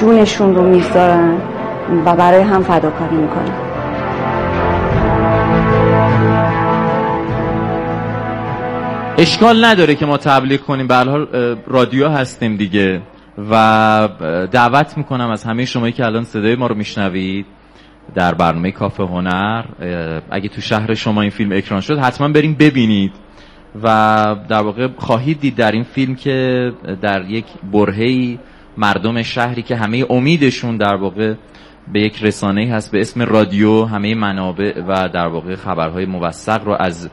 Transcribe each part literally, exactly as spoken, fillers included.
جونشون رو میذارن و برای هم فداکاری میکنن. اشکال نداره که ما تبلیغ کنیم، به هر حال رادیو هستیم دیگه و دعوت میکنم از همه شمایی که الان صدای ما رو میشنوید در برنامه کافه هنر، اگه تو شهر شما این فیلم اکران شد حتما بریم ببینید و در واقع خواهید دید در این فیلم که در یک برهه‌ای مردم شهری که همه امیدشون در واقع به یک رسانه‌ای هست به اسم رادیو، همه منابع و در واقع خبرهای موثق رو از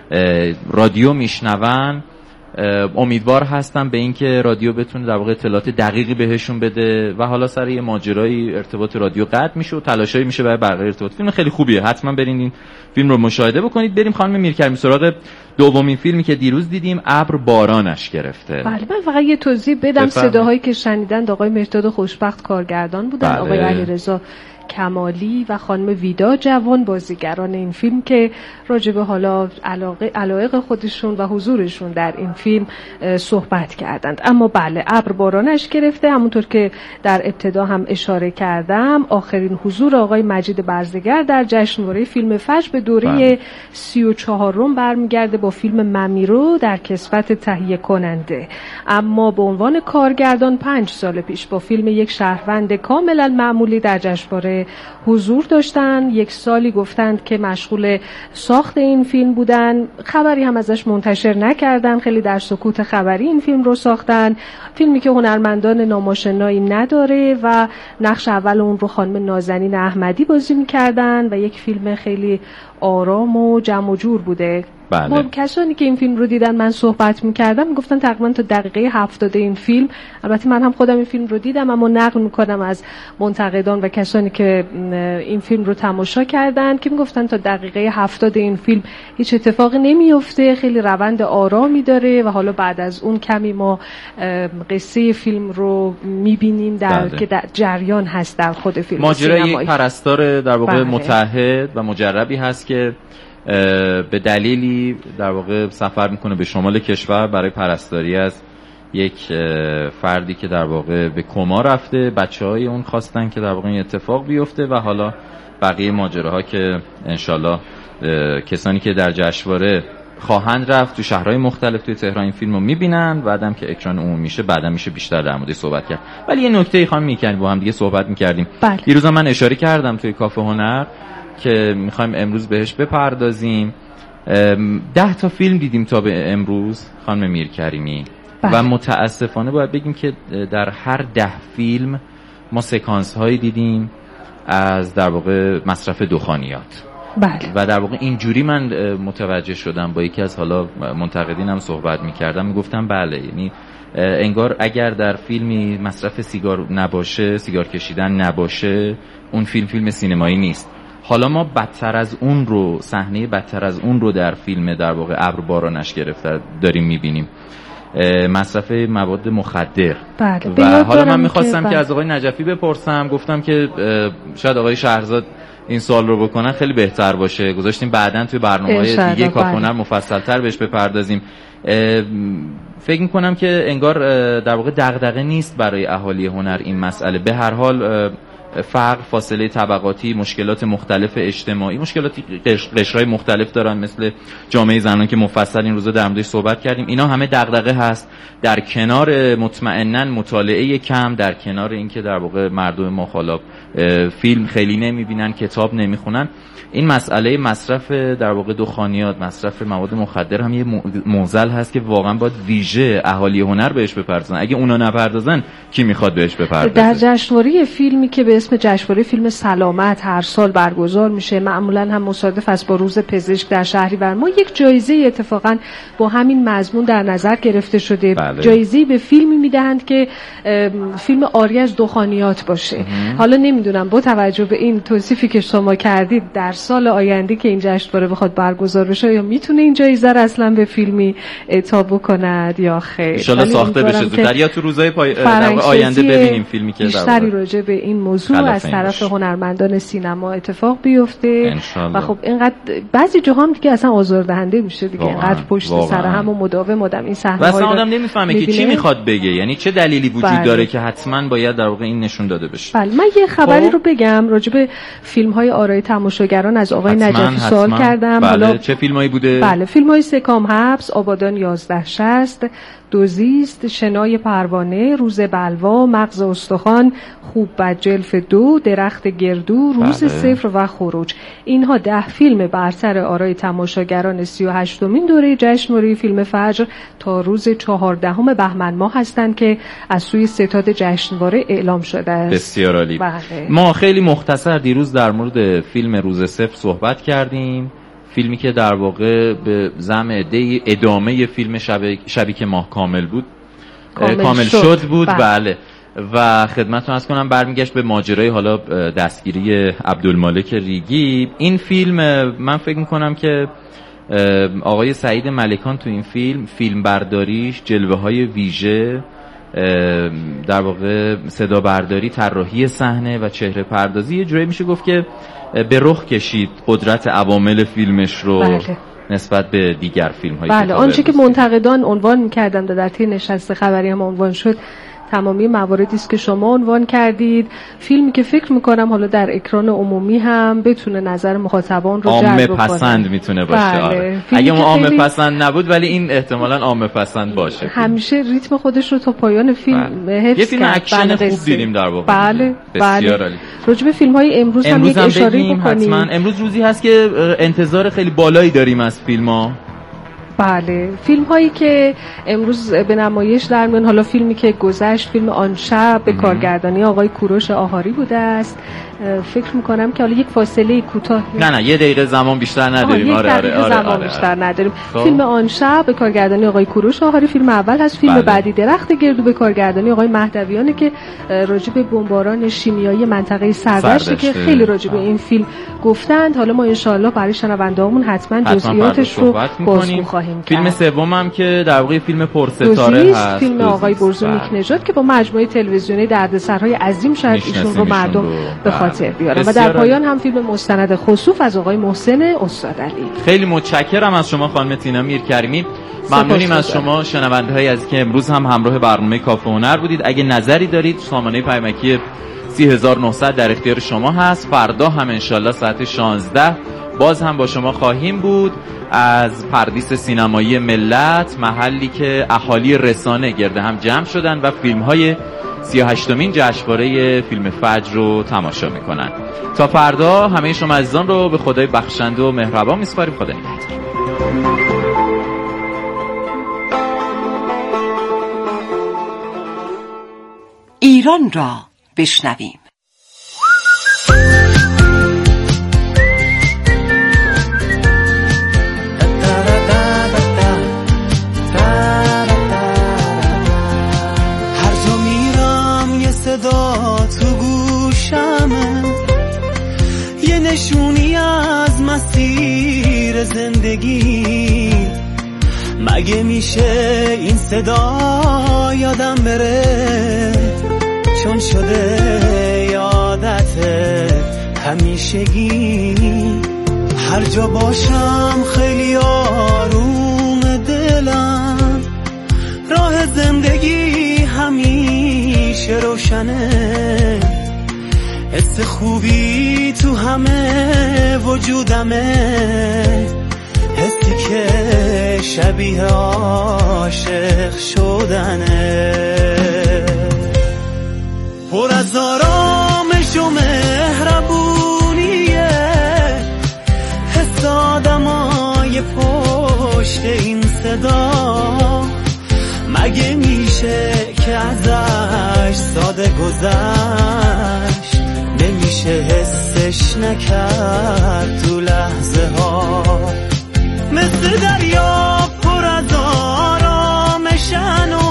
رادیو میشنون، امیدوار هستم به اینکه رادیو بتونه در واقع اطلاعات دقیقی بهشون بده و حالا سر یه ماجرای ارتباط رادیو قطع میشه و تلاشایی میشه برای بقیه ارتباط. فیلم خیلی خوبیه، حتما برین این فیلم رو مشاهده بکنید. بریم خانم میرکرمی سراغ دومین فیلمی که دیروز دیدیم، ابر بارانش گرفته. بله، من فقط یه توضیح بدم. صداهایی که شنیدن آقای مهرداد خوشبخت کارگردان بودن، بله. آقای علیرضا کمالی و خانم ویدا جوان بازیگران این فیلم که راجب حالا علاقه علایق خودشون و حضورشون در این فیلم صحبت کردند. اما بله، ابر بارانش گرفته، همونطور که در ابتدا هم اشاره کردم، آخرین حضور آقای مجید برزگر در جشنواره فیلم فجر به دوره سی و چهارم برمیگرده با فیلم ممیرو در کسوت تهیه کننده. اما به عنوان کارگردان پنج سال پیش با فیلم یک شهروند کاملا معمولی در جشنواره حضور داشتن. یک سالی گفتند که مشغول ساخت این فیلم بودن، خبری هم ازش منتشر نکردن، خیلی در سکوت خبری این فیلم رو ساختن. فیلمی که هنرمندان ناماشنایی نداره و نقش اول اون رو خانم نازنین احمدی بازی میکردن و یک فیلم خیلی آرام و جمع و جور بوده. بله. ما کسانی که این فیلم رو دیدن، من صحبت میکردم، میگفتن تقریبا تا دقیقه هفتاد این فیلم، البته من هم خودم این فیلم رو دیدم اما نقل میکنم از منتقدان و کسانی که این فیلم رو تماشا کردن که میگفتن تا دقیقه هفتاد این فیلم هیچ اتفاقی نمیفته، خیلی روند آرامی داره و حالا بعد از اون کمی ما قصه فیلم رو میبینیم در بله. که در جریان هست در خود فیلم. ماجرای یک پرستار در واقع بله. متعهد و مجربی هست که به دلیلی در واقع سفر میکنه به شمال کشور برای پرستاری از یک فردی که در واقع به کما رفته. بچه‌های اون خواستن که در واقع این اتفاق بیفته و حالا بقیه ماجراها که انشالله کسانی که در جشنواره خواهند رفت تو شهرهای مختلف توی تهران این فیلم رو میبینن، بعدم که اکران عمومی میشه بعدم میشه بیشتر در موردش صحبت کرد. ولی یه نکته خانم میکنیم با هم دیگه صحبت میکردیم دیروز، من اشاره کردم توی کافه هنر که میخوایم امروز بهش بپردازیم. ده تا فیلم دیدیم تا به امروز خانم میرکریمی و متاسفانه باید بگیم که در هر ده فیلم ما سکانس هایی دیدیم از در واقع مصرف دخانیات. بله. و در واقع اینجوری من متوجه شدم، با یکی از حالا منتقدینم صحبت میکردم، میگفتم بله، یعنی انگار اگر در فیلمی مصرف سیگار نباشه، سیگار کشیدن نباشه، اون فیلم فیلم سینمایی نیست. حالا ما بدتر از اون رو، صحنه بدتر از اون رو در فیلم در واقع ابر بارانش گرفته داریم میبینیم، مصرف مواد مخدر. بله. و حالا من میخواستم که, که از آقای نجفی بپرسم، گفتم که شاید آقای شهرزاد این سوال رو بکنن خیلی بهتر باشه، گذاشتیم بعداً توی برنامه‌های دیگه کافه هنر مفصل‌تر بهش بپردازیم. فکر میکنم که انگار در واقع دغدغه نیست برای اهالی هنر این مسئله. به هر حال فرق، فاصله طبقاتی، مشکلات مختلف اجتماعی، مشکلاتی قشرهای مختلف دارن مثل جامعه زنان که مفصل این روزا در موردش صحبت کردیم، اینا همه دغدغه هست. در کنار مطمئناً مطالعه کم، در کنار اینکه در واقع مردم ما حالا فیلم خیلی نمیبینن، کتاب نمیخونن، این مسئله مصرف در واقع دخانیات، مصرف مواد مخدر هم یه معضل هست که واقعا باید ویژه اهالی هنر بهش بپردازن. اگه اونا نپردازن کی میخواد بهش بپردازه؟ در جشنواره فیلمی که به اسم جشنواره فیلم سلامت هر سال برگزار میشه، معمولا هم مصادف است با روز پزشک در شهریور ما، یک جایزه اتفاقا با همین مضمون در نظر گرفته شده. بله. جایزه به فیلمی میدهند که فیلم عاری از دخانیات باشه. ام. حالا نمیدونم با توجه به این توصیفی که شما کردید در سال آینده که این جشنواره بخواد برگزار بشه یا میتونه این جایزه را اصلا به فیلمی اعطا بکند یا خیر. ان شاء الله ساخته بشه زودتر یا تو روزهای پای... آینده ببینیم فیلمی که بیشتری راجع به این موضوع از طرف هنرمندان سینما اتفاق بیفته انشالله. و خب اینقدر بعضی جاها هم دیگه اصلا آزاردهنده میشه دیگه، اینقدر پشت واقعا. سر هم و مداوم مدام این صحنه‌ها رو آدم نمیفهمه که چی میخواد بگه، یعنی چه دلیلی وجود بله. داره که حتما باید در واقع این نشون داده بشه. بله من یه خبری رو بگم راجع به فیلم‌های آرای تماشاگران از آقای نجفی سوال کردم. بله. حالا چه فیلمایی بوده؟ بله فیلم‌های سکام حبس، آبادان یازده شصت، دوزیست، شنای پروانه، روز بلوا، مغز استخوان، خوب بد جلف دو، درخت گردو، روز بله. صفر و خروج. اینها ده فیلم بر سر آرای تماشاگران سی و هشتمین دوره جشنواره فیلم فجر تا روز چهاردهم بهمن ماه هستند که از سوی ستاد جشنواره اعلام شده است. بسیار عالی. بله. ما خیلی مختصر دیروز در مورد فیلم روز صفر صحبت کردیم، فیلمی که در واقع به زعم عده‌ای ادامه فیلم شب شبی که ماه کامل بود کامل, کامل شد, شد بود بله, بله. و خدمتتون عرض کنم برمیگشت به ماجرای حالا دستگیری عبدالمالک ریگی. این فیلم من فکر میکنم که آقای سعید ملکان تو این فیلم فیلم برداریش، جلوه های ویژه، در واقع صدا برداری، طراحی صحنه و چهره پردازی یه جوری میشه گفت که به رخ کشید قدرت عوامل فیلمش رو بله. نسبت به دیگر فیلم هایی بله. آنچه که منتقدان عنوان میکردن در طی نشست خبری هم عنوان شد تمامی مواردی است که شما عنوان کردید. فیلمی که فکر میکنم حالا در اکران عمومی هم بتونه نظر مخاطبان رو جلب کنه. عامه پسند میتونه باشه. بله. آره. اگه اون عامه خیلی... پسند نبود ولی این احتمالاً عامه پسند باشه. همیشه ریتم خودش رو تا پایان فیلم بله. حفظ یه فیلم اکشن خوب دیدیم در واقع. بله. بسیار عالی. راجع به فیلم‌های امروز, امروز هم یک اشاره بکنیم. حتما امروز روزی هست که انتظار خیلی بالایی داریم از فیلم‌ها. بله فیلم هایی که امروز به نمایش در میان، حالا فیلمی که گذشت فیلم آن شب به کارگردانی آقای کوروش آهاری بوده است. فکر میکنم که حالا یک فاصله کوتاه نه نه یه دقیقه زمان بیشتر نداریم. آره آره آره زمان آره بیشتر نداریم. خب. فیلم آن شب به کارگردانی آقای کوروش آهاری فیلم اول هست. فیلم بله. بعدی درخت گردو به کارگردانی آقای مهدویانه که راجع به بمباران شیمیایی منطقه سردشت که خیلی راجع به این فیلم گفتند. حالا ما ان شاء الله برای شنوندهامون حتما جزئیاتش رو بازگو خواهیم کرد. فیلم سومم که در واقع فیلم پرستاره هست، فیلم آقای برزو نیکنژاد که با مجموعه تلویزیونی دردسرهای عظیم شاید ایشون رو مردم به خاطر بیارن. و در پایان هم فیلم مستند خسوف از آقای محسن استادعلی. خیلی متشکرم از شما خانم تینا میرکریمی. ممنونیم از شما شنونده‌های عزیز که امروز هم همراه برنامه کافه هنر بودید. اگه نظری دارید سامانه پیامکی سی هزار و نهصد در اختیار شما هست. فردا هم انشالله ساعت شانزده باز هم با شما خواهیم بود از پردیس سینمایی ملت، محلی که اهالی رسانه گرد هم جمع شدن و فیلم‌های سی و هشتمین جشنواره فیلم فجر رو تماشا میکنن. تا فردا همه شما عزیزان رو به خدای بخشنده و مهربان میسپاریم. خدا نگهدار. ایران را بشنویم. نشونی از مسیر زندگی مگه میشه این صدا یادم بره چون شده یادت همیشگی هر جا باشم خیلی آروم دلم راه زندگی همیشه روشنه حس خوبی تو همه وجودمه حسی که شبیه عاشق شدنه پر از آرامش و مهربونیه حس آدمای پشت این صدا مگه میشه که ازش ساده گذشت نمیشه حسش نکرد تو لحظه ها مثل دریا پر از آرامشن و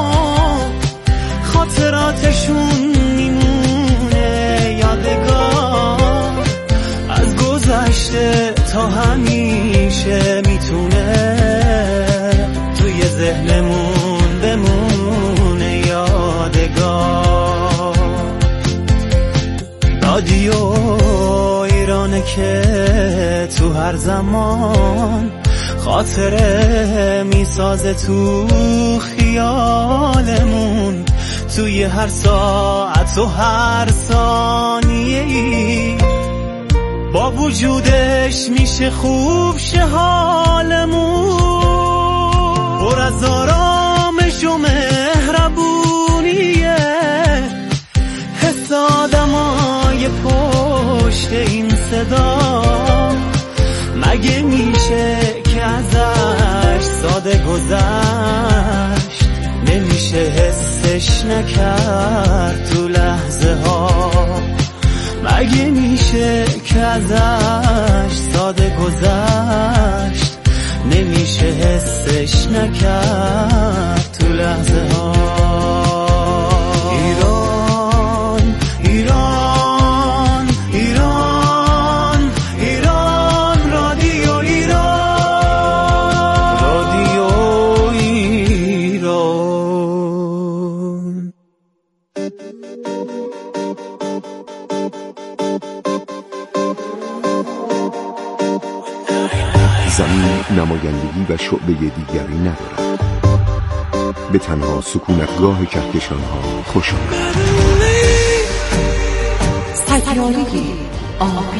خاطراتشون میمونه یادگار از گذشته تا همیشه میتونه توی ذهنمون بمونه یادگار رادیو ایرانه که تو هر زمان خاطره میسازه تو خیالمون، توی هر ساعت و هر ثانیه‌ای با وجودش میشه خوب شه حالمون، پر از آرامش و مهربونیه حس آدمای پشت این صدا، مگه میشه که ازش ساده گذشت، نمیشه حسش نکرد تو لحظه ها، مگه میشه که ازش ساده گذشت، نمیشه حسش نکرد تو لحظه ها. ایران ایران ایران ایران رادیو ایران رادیو ایران. زمین نمایندگی و شعبه دیگری ندارد، به تنها سکونتگاه کهکشان‌ها خوش آمد. سیاره آبی.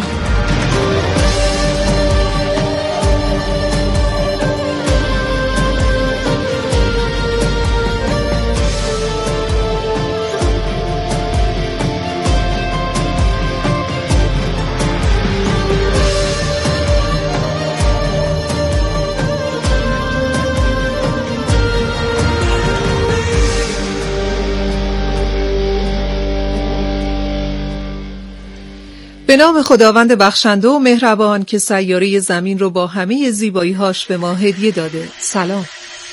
به نام خداوند بخشنده و مهربان که سیاره زمین رو با همه زیبایی‌هاش به ما هدیه داده. سلام.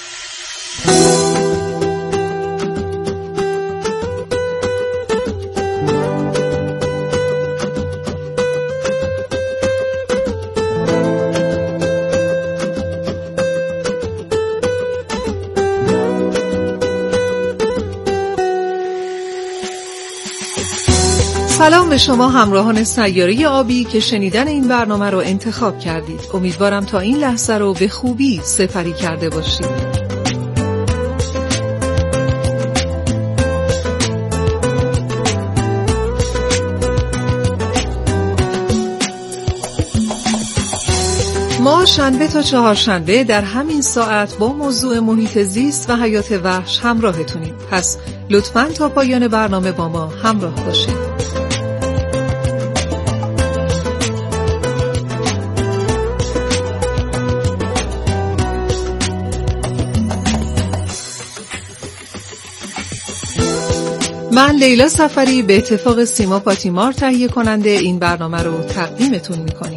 سلام به شما همراهان سیاره آبی که شنیدن این برنامه رو انتخاب کردید. امیدوارم تا این لحظه رو به خوبی سپری کرده باشید. ما شنبه تا چهارشنبه در همین ساعت با موضوع محیط زیست و حیات وحش همراهتونیم. پس لطفاً تا پایان برنامه با ما همراه باشید. من لیلا سفری به اتفاق سیما پاتیمار تهیه کننده این برنامه رو تقدیمتون میکنیم.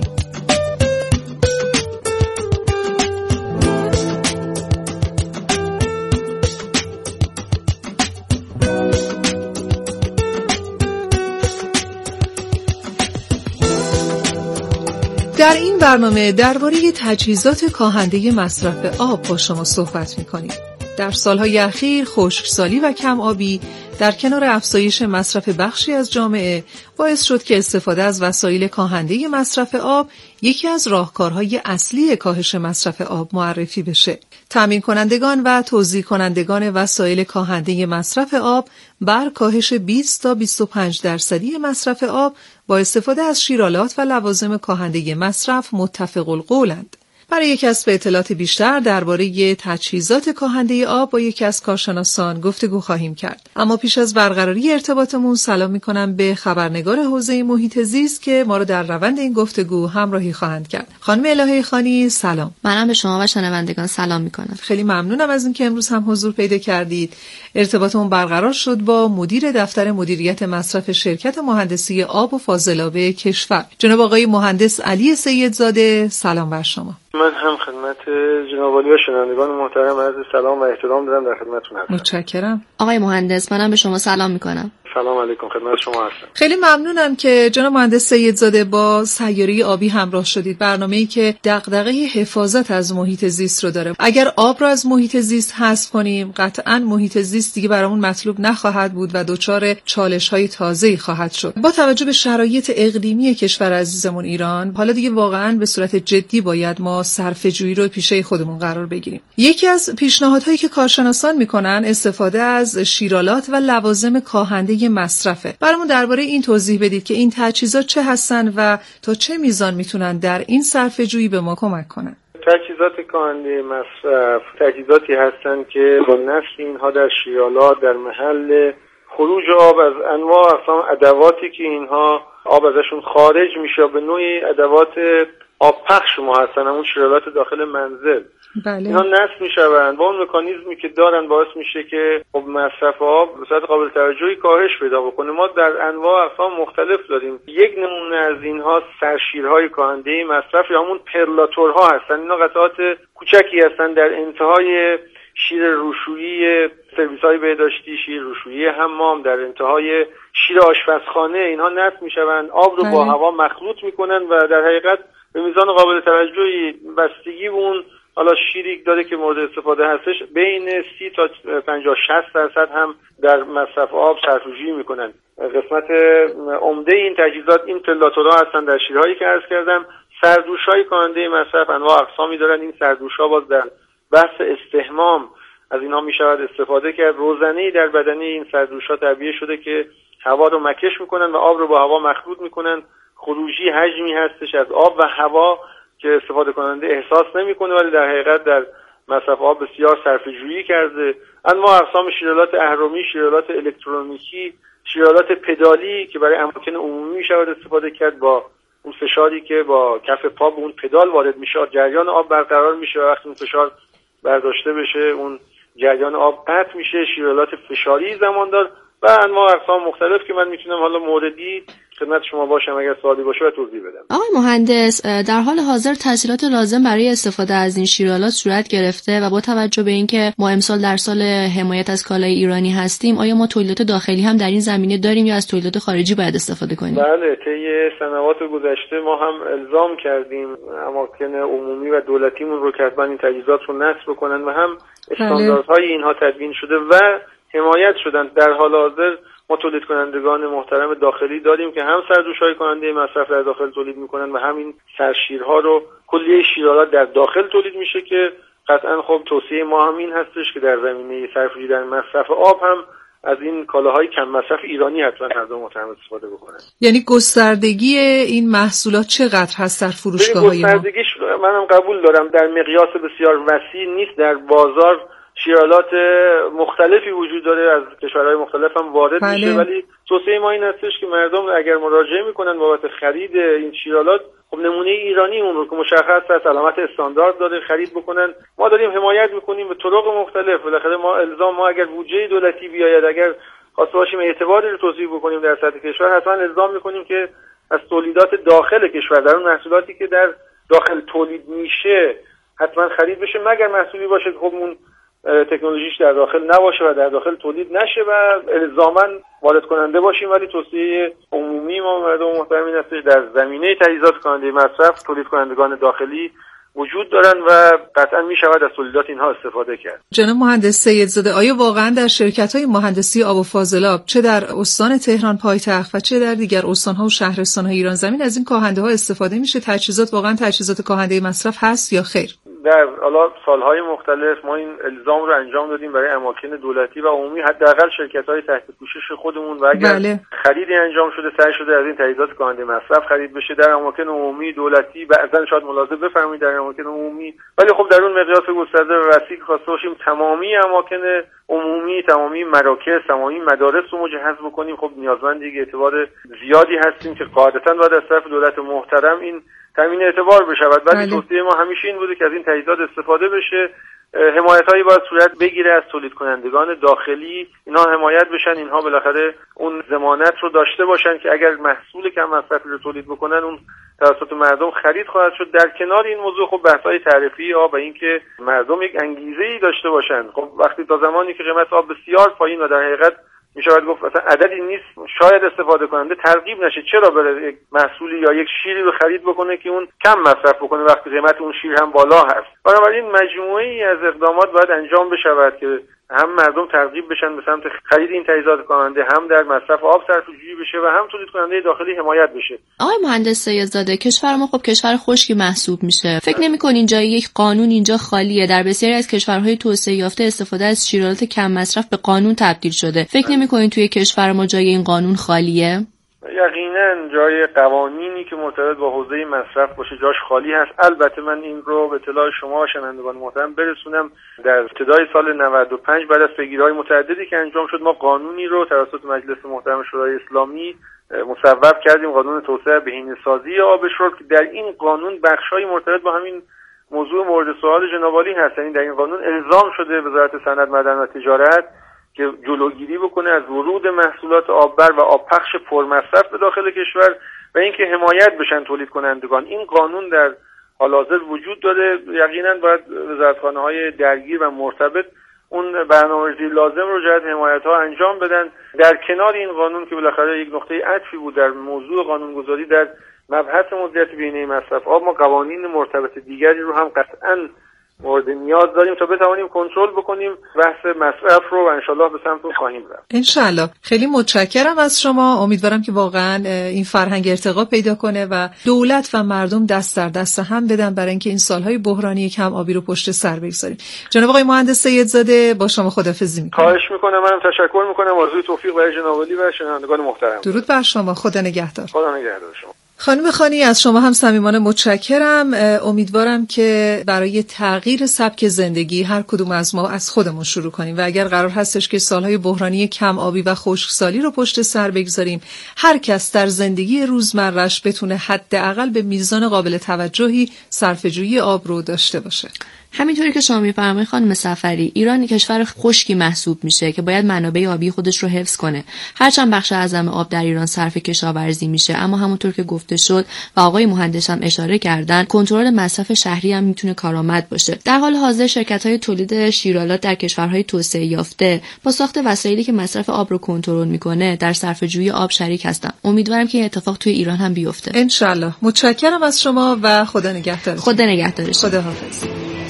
در این برنامه درباره تجهیزات کاهنده مصرف آب با شما صحبت میکنیم. در سالهای اخیر خشکسالی و کم آبی در کنار افزایش مصرف بخشی از جامعه باعث شد که استفاده از وسایل کاهنده مصرف آب یکی از راهکارهای اصلی کاهش مصرف آب معرفی بشه. تامین کنندگان و توزیع کنندگان وسایل کاهنده مصرف آب بر کاهش بیست تا بیست و پنج درصدی مصرف آب با استفاده از شیرالات و لوازم کاهنده مصرف متفق القولند. برای یک کسب اطلاعات بیشتر درباره تجهیزات کاهنده آب با یکی از کارشناسان گفتگو خواهیم کرد. اما پیش از برقراری ارتباطمون سلام می‌کنم به خبرنگار حوزه محیط زیست که ما رو در روند این گفتگو همراهی خواهند کرد. خانم الهه خانی سلام. منم به شما و شنوندگان سلام می‌کنم. خیلی ممنونم از اینکه امروز هم حضور پیدا کردید. ارتباطمون برقرار شد با مدیر دفتر مدیریت مصرف شرکت مهندسی آب و فاضلاب کشور، جناب آقای مهندس علی سیدزاده. سلام بر شما. من هم خدمت جناب عالی و شنوندگان محترم عرض سلام و احترام دارم، در خدمتتون هستم. متشکرم. آقای مهندس منم به شما سلام میکنم. سلام علیکم، خدمت شما هستم. خیلی ممنونم که جناب مهندس سیدزاده با سیاره آبی همراه شدید. برنامه‌ای که دغدغه حفاظت از محیط زیست رو داره. اگر آب رو از محیط زیست حذف کنیم، قطعاً محیط زیست دیگه برامون مطلوب نخواهد بود و دچار چالش‌های تازه‌ای خواهد شد. با توجه به شرایط اقلیمی کشور عزیزمون ایران، حالا دیگه واقعاً به صورت جدی باید ما صرفه‌جویی رو پیشه خودمون قرار بگیریم. یکی از پیشنهادهایی که کارشناسان میکنن استفاده از شیرالات و لوازم کاهنده مصرفه. برامون درباره این توضیح بدید که این تجهیزات چه هستن و تا چه میزان میتونن در این صرفه‌جویی به ما کمک کنن. تجهیزات کاهنده مصرف تجهیزاتی هستند که با نصب اینها در شیرالات در محل خروج آب از انواع اقسام ادواتی که اینها آب ازشون خارج میشه به نوعی ادوات آب پخش ما هستن، همون شیرالات داخل منزل. بله. اینا نصب میشوند با اون مکانیزمی که دارن باعث میشه که خب مصرف آب به صورت قابل توجهی کاهش پیدا بکنه. ما در انواع اقسام مختلف داریم. یک نمونه از اینها سرشیرهای کاهنده مصرف یا همون پرلاتورها هستن. اینا قطعات کوچکی هستن در انتهای شیر روشویی سرویس‌های بهداشتی، شیر روشویی حمام، در انتهای شیر آشپزخانه اینها نصب میشوند، آب رو بله. با هوا مخلوط میکنن و در حقیقت به میزان قابل توجهی بستگی به اون حالا شیری داره که مورد استفاده هستش بین سی تا پنجاه شصت درصد هم در مصرف آب صرفه‌جویی میکنن. قسمت عمده این تجهیزات این پلاتورها هستن در شیرهایی که عرض کردم. سردوش‌های کاهنده مصرف انواع اقسامی دارن. این سردوش‌ها باز در بحث استحمام از اینها میشود استفاده کرد. روزنه‌ای در بدنه این سردوش‌ها تعبیه شده که هوا رو مکش میکنن و آب رو با هوا مخلوط میکنن. خروجی حجمی هستش از آب و هوا که استفاده کننده احساس نمیکنه، ولی در حقیقت در مصرف آب بسیار صرفه‌جویی کرده. انواع اقسام شیرالات اهرمی، شیرالات الکترونیکی، شیرالات پدالی که برای اماکن عمومی میشود استفاده کرد با اون فشاری که با کف پا به اون پدال وارد میشه جریان آب برقرار میشه و وقتی اون فشار برداشته بشه اون جریان آب قطع میشه. شیرالات فشاری زماندار و انواع اقسام مختلف که من میتونم حالا موردی خدمت شما باشم اگر سوالی باشه و توضیح بدم. آقای مهندس، در حال حاضر تسهیلات لازم برای استفاده از این شیرالات صورت گرفته و با توجه به اینکه ما امسال در سال حمایت از کالای ایرانی هستیم، آیا ما تولیدات داخلی هم در این زمینه داریم یا از تولیدات خارجی باید استفاده کنیم؟ بله، طی سنوات گذشته ما هم الزام کردیم اماکن عمومی و دولتیمون رو که حتما این تجهیزات رو نصب کنن و هم استانداردهای اینها تدوین شده و حمایت شدن. در حال حاضر ما تولید کنندگان محترم داخلی داریم که هم سردوش‌های کاهنده مصرف در داخل تولید میکنن و همین سرشیرها رو کلیه شیرالات در داخل تولید میشه که قطعا خب توصیه ما هم این هستش که در زمینه صرفه‌جویی در مصرف آب هم از این کالاهای کم مصرف ایرانی حتما مردم محترم استفاده بکنن. یعنی گستردگی این محصولات چقدر هست در فروشگاه‌های ما؟ گستردگیش منم قبول دارم در مقیاس بسیار وسیع نیست. در بازار شیرالات مختلفی وجود داره، از کشورهای مختلف هم وارد بله. میشه، ولی توصیه ما این هستش که مردم اگر مراجعه میکنن بابت خرید این شیرالات خب نمونه ایرانی اون رو که مشخص است علامت استاندارد داره خرید بکنن. ما داریم حمایت میکنیم به طرق مختلف. بالاخره ما الزام ما اگر بودجه دولتی بیاید، اگر خواسته باشیم اعتباری رو توصیف بکنیم در سطح کشور، حتما الزام میکنیم که از تولیدات داخل کشور در اون محصولاتی که در داخل تولید میشه حتما خرید بشه، مگر محصولی باشه که خب اون تکنولوژیش در داخل نباشه و در داخل تولید نشه و الزاماً وارد کننده باشیم. ولی توصیه عمومی ما مردم محترم این هستش در زمینه تجهیزات کاهنده مصرف تولید کنندگان داخلی وجود دارن و قطعا می شود از تولیدات اینها استفاده کرد. جناب مهندس سیدزاده، آیا واقعا در شرکت‌های مهندسی آب و فاضلاب چه در استان تهران پایتخت و چه در دیگر استان‌ها و شهرستان‌های ایران زمین از این کاهنده‌ها استفاده میشه؟ تجهیزات واقعا تجهیزات کاهنده مصرف هست یا خیر؟ در حالا سالهای مختلف ما این الزام رو انجام دادیم برای اماکن دولتی و عمومی، حداقل شرکت‌های تحت پوشش خودمون و اگر بله. خریدی انجام شده سعی شده از این تجهیزات کاهنده مصرف خرید بشه در اماکن عمومی دولتی، بعضن شاید ملاحظه بفرمایید در اماکن عمومی، ولی خب در اون مقیاس گسترده و وسیع خواسته باشیم تمامی اماکن عمومی، تمامی مراکز، تمامی مدارس رو مجهز بکنیم، خب نیازمند دیگه اعتبار زیادی هستیم که قاعدتاً باید از طرف دولت محترم این تامین اعتبار بشود. ولی توصیه ما همیشه این بوده که از این تجهیزات استفاده بشه. حمایت‌هایی باید صورت بگیره از تولید کنندگان داخلی، اینها حمایت بشن، اینها بالاخره اون ضمانت رو داشته باشن که اگر محصول کم مصرفی رو تولید بکنن اون توسط مردم خرید خواهد شد. در کنار این موضوع خب بحث‌های تعرفی آب و اینکه مردم یک انگیزه‌ای داشته باشن. خب وقتی تا زمانی که قیمت آب بسیار پایین و در حقیقت میشود گفت مثلا عددی نیست شاید استفاده کننده ترغیب نشه چرا بره یک محصولی یا یک شیری رو خرید بکنه که اون کم مصرف بکنه وقتی قیمت اون شیر هم بالا هست. بنابراین مجموعه‌ای از اقدامات باید انجام بشود که هم مردم ترغیب بشن به سمت خرید این تجهیزات کننده، هم در مصرف آب صرفه‌جویی بشه و هم تولید کننده داخلی حمایت بشه. آقای مهندس سیدزاده، کشور ما خب کشور خشکی محسوب میشه. فکر نمی‌کنین اینجا یک قانون اینجا خالیه؟ در بسیاری از کشورهای توسعه یافته استفاده از شیرالات کم مصرف به قانون تبدیل شده. فکر نمی‌کنین توی کشور ما جای این قانون خالیه؟ یقینا جای قوانینی که مرتبط با حوزه مصرف باشه جاش خالی هست. البته من این رو به اطلاع شما و شنوندگان محترم برسونم، در ابتدای سال نود و پنج بعد از پیگیری‌های متعددی که انجام شد ما قانونی رو توسط مجلس محترم شورای اسلامی مصوب کردیم، قانون توسعه بهینه‌سازی آب شرب، که در این قانون بخش‌های مرتبط با همین موضوع مورد سوال جناب عالی هست. یعنی در این قانون الزام شده وزارت صنعت، معدن و تجارت که جلوگیری بکنه از ورود محصولات آببر و آبپخش پرمصرف به داخل کشور و اینکه حمایت بشن تولید کنندگان. این قانون در حال حاضر وجود داره. یقینا باید وزارتخانه‌های درگیر و مرتبط اون برنامه‌ریزی لازم رو جهت حمایت‌ها انجام بدن. در کنار این قانون که بالاخره یک نقطه عطفی بود در موضوع قانونگذاری در مبحث مدیریت بهینه مصرف آب، ما قوانین مرتبط دیگری رو هم قطعاً مورد نیاز داریم تا بتوانیم کنترل بکنیم بحث مصرف رو و انشالله به سمت اون خواهیم رفت. انشالله. خیلی متشکرم از شما. امیدوارم که واقعا این فرهنگ ارتقا پیدا کنه و دولت و مردم دست در دست هم بدن برای اینکه این سالهای بحرانی کم آبی رو پشت سر بگذاریم. جناب آقای مهندس سیدزاده با شما خداحافظی می‌کنم. خواهش می‌کنم. منم تشکر می‌کنم. آرزوی توفیق برای جناب عالی و شنوندگان محترم. درود بر شما. خدا نگهدار. خدا نگهدار شما. خانم خانی، از شما هم صمیمانه متشکرم. امیدوارم که برای تغییر سبک زندگی هر کدوم از ما از خودمون شروع کنیم و اگر قرار هستش که سالهای بحرانی کم آبی و خشکسالی رو پشت سر بگذاریم، هر کس در زندگی روزمره‌اش بتونه حداقل به میزان قابل توجهی صرفه‌جویی آب رو داشته باشه. همینطوری که شما می‌فرمایید خانم سفری، ایران کشور خشکی محسوب میشه که باید منابع آبی خودش رو حفظ کنه. هرچند بخش اعظم آب در ایران صرف کشاورزی میشه، اما همونطور که گفته شد و آقای مهندس هم اشاره کردن، کنترل مصرف شهری هم میتونه کارآمد باشه. در حال حاضر شرکت‌های تولید شیرالات در کشورهای توسعه یافته با ساخت وسایلی که مصرف آب رو کنترل میکنه در صرفه‌جویی آب شریک هستن. امیدوارم که این اتفاق توی ایران هم بیفته. ان شاءالله. متشکرم از شما و خدا نگهدار. خدا نگهدارش. خدا حافظ.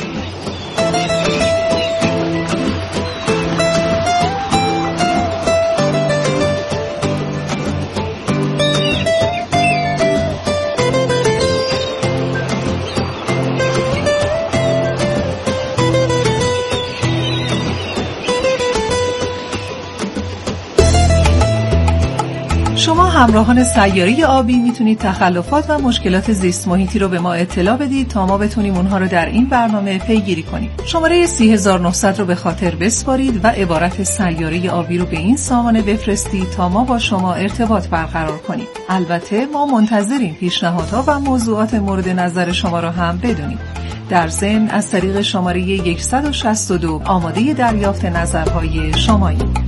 شما همراهان سیاره آبی میتونید تخلفات و مشکلات زیست محیطی رو به ما اطلاع بدید تا ما بتونیم اونها رو در این برنامه پیگیری کنیم. شماره سی هزار و نهصد رو به خاطر بسپارید و عبارت سیاره آبی رو به این سامانه بفرستید تا ما با شما ارتباط برقرار کنیم. البته ما منتظریم پیشنهادها و موضوعات مورد نظر شما رو هم بدونیم. در ضمن از طریق شماره صد و شصت و دو آماده دریافت نظرهای شماییم.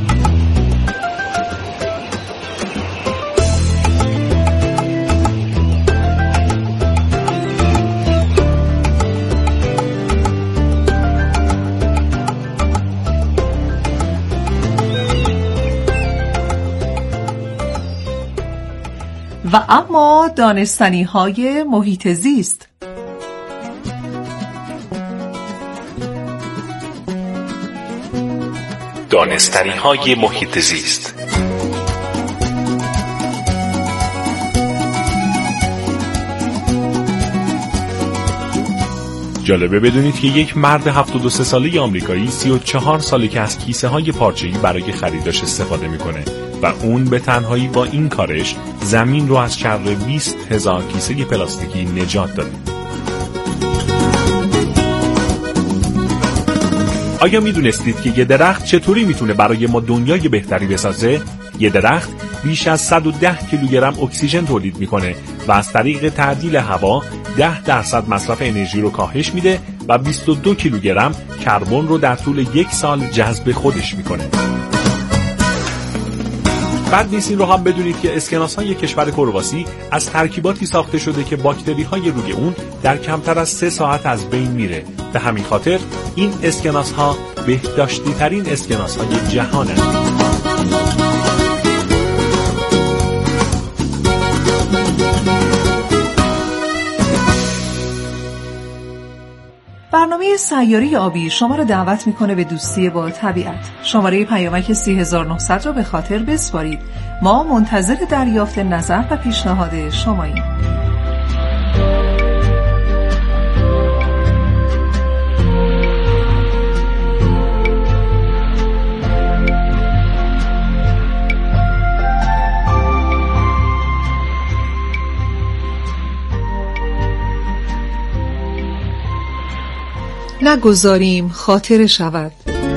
و اما دانستنی های محیط زیست. دانستنی های محیط زیست. جالبه بدونید که یک مرد هفتاد و سه ساله آمریکایی سی و چهار ساله که از کیسه های پارچه‌ای برای خریداش استفاده میکنه و اون به تنهایی با این کارش زمین رو از شر بیست هزار کیسه پلاستیکی نجات داده. آیا میدونستید که یه درخت چطوری میتونه برای ما دنیای بهتری بسازه؟ یه درخت بیش از صد و ده کیلوگرم اکسیژن تولید میکنه و از طریق تعدیل هوا ده درصد مصرف انرژی رو کاهش میده و بیست و دو کیلوگرم کربن رو در طول یک سال جذب خودش میکنه. بعد نیست این رو هم بدونید که اسکناس های کشور کرواسی از ترکیباتی ساخته شده که باکتری های روی اون در کمتر از سه ساعت از بین میره. به همین خاطر این اسکناس ها بهداشتی ترین اسکناس های جهانند. برنامه سیاره آبی شما را دعوت میکنه به دوستی با طبیعت. شماره پیامک سی هزار و نهصد را به خاطر بسپارید. ما منتظر دریافت نظر و پیشنهاد شماییم. نگذاریم خاطر شود.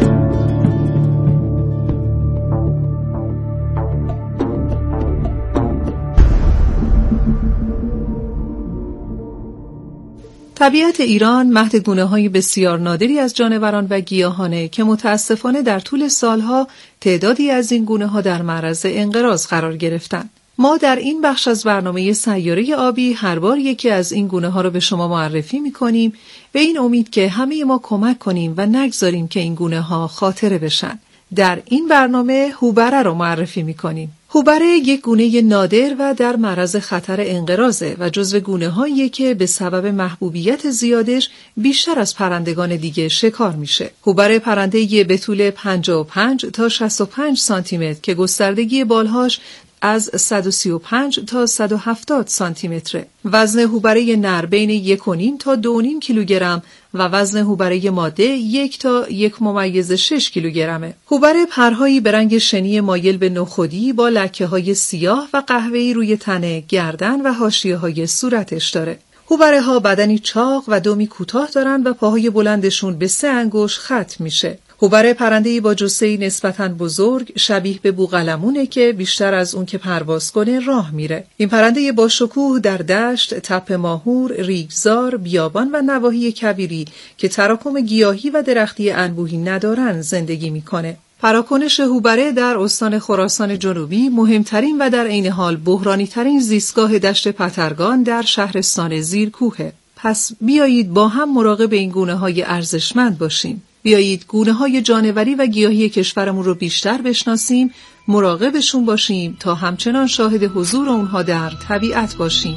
طبیعت ایران مهد گونه‌های بسیار نادری از جانوران و گیاهانه که متاسفانه در طول سالها تعدادی از این گونه‌ها در معرض انقراض قرار گرفتند. ما در این بخش از برنامه سیاره آبی هر بار یکی از این گونه‌ها رو به شما معرفی می‌کنیم به این امید که همه ما کمک کنیم و نگذاریم که این گونه‌ها خاطره بشن. در این برنامه هوبره رو معرفی می‌کنیم. هوبره یک گونه نادر و در معرض خطر انقراضه و جزو گونه‌هایی که به سبب محبوبیت زیادش بیشتر از پرندگان دیگه شکار میشه. هوبره پرنده‌ای به طول پنجاه و پنج تا شصت و پنج سانتی متر که گستردگی بالهاش از صد و سی و پنج تا صد و هفتاد سانتی متره. وزن هوبره نر بین یک و نیم تا دو و نیم کیلوگرم و وزن هوبره ماده یک تا یک ممیز شش کیلوگرمه. هوبره پرهایی به رنگ شنی مایل به نخودی با لکه‌های سیاه و قهوه‌ای روی تنه، گردن و حاشیه‌های صورتش داره. هوبره ها بدنی چاق و دمی کوتاه دارن و پاهای بلندشون به سه انگشت ختم میشه. هوبره پرنده‌ای با جثه‌ای نسبتاً بزرگ شبیه به بوقلمونه که بیشتر از اون که پرواز کنه راه میره. این پرنده با شکوه در دشت، تپه ماهور، ریگزار، بیابان و نواحی کویری که تراکم گیاهی و درختی انبوهی ندارن زندگی میکنه. پراکنش هوبره در استان خراسان جنوبی مهمترین و در عین حال بحرانی‌ترین زیستگاه دشت پترگان در شهرستان زیرکوهه. پس بیایید با هم مراقب این گونه‌های ارزشمند باشیم. بیایید گونه‌های جانوری و گیاهی کشورمون رو بیشتر بشناسیم، مراقبشون باشیم تا همچنان شاهد حضور اونها در طبیعت باشیم.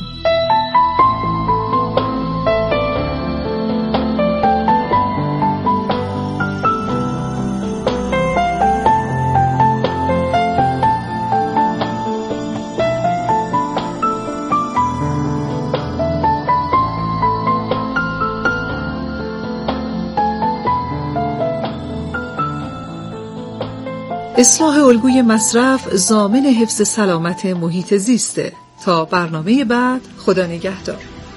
اصلاح الگوی مصرف ضامن حفظ سلامت محیط زیسته. تا برنامه بعد، خدا نگهدار.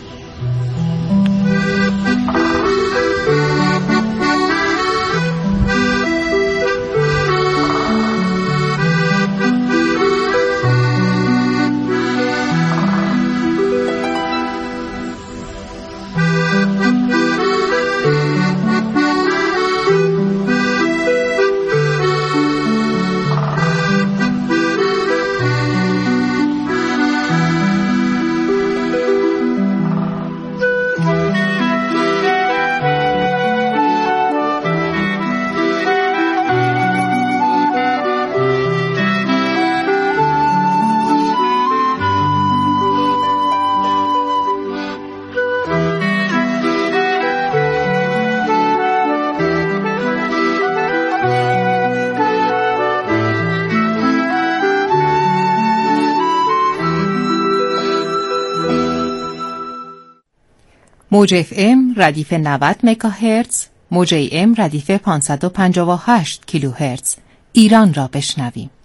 موج اف ام ردیف نود مگاهرتز، موج ای ام ردیف پانصد و پنجاه و هشت کیلوهرتز، ایران را بشنویم.